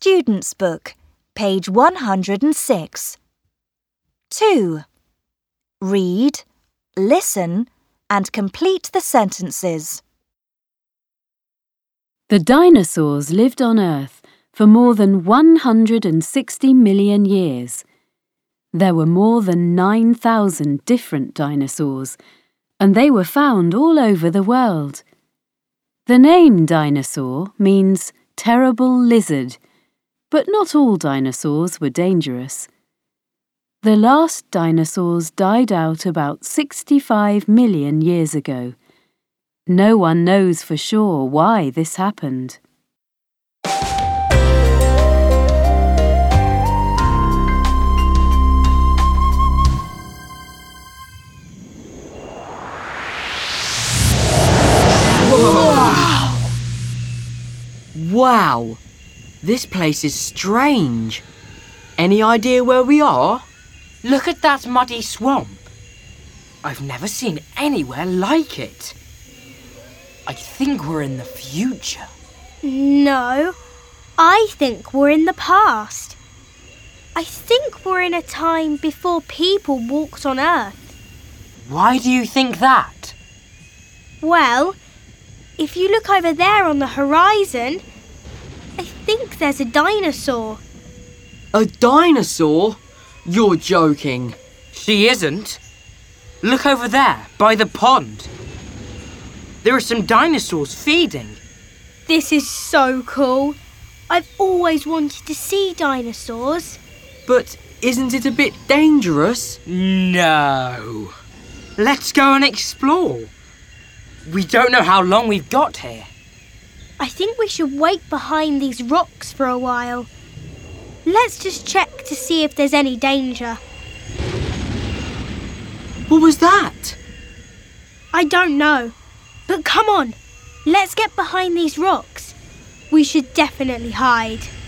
Student's Book, page 106. 2. Read, listen, and complete the sentences. The dinosaurs lived on Earth for more than 160 million years. There were more than 9,000 different dinosaurs, and they were found all over the world. The name dinosaur means terrible lizard, but not all dinosaurs were dangerous. The last dinosaurs died out about 65 million years ago. No one knows for sure why this happened. Wow! This place is strange. Any idea where we are? Look at that muddy swamp. I've never seen anywhere like it. I think we're in the future. No, I think we're in the past. I think we're in a time before people walked on Earth. Why do you think that? Well, if you look over there on the horizon, I think there's a dinosaur. A dinosaur? You're joking. She isn't. Look over there, by the pond. There are some dinosaurs feeding. This is so cool. I've always wanted to see dinosaurs. But isn't it a bit dangerous? No. Let's go and explore. We don't know how long we've got here. I think we should wait behind these rocks for a while. Let's just check to see if there's any danger. What was that? I don't know. But come on, let's get behind these rocks. We should definitely hide.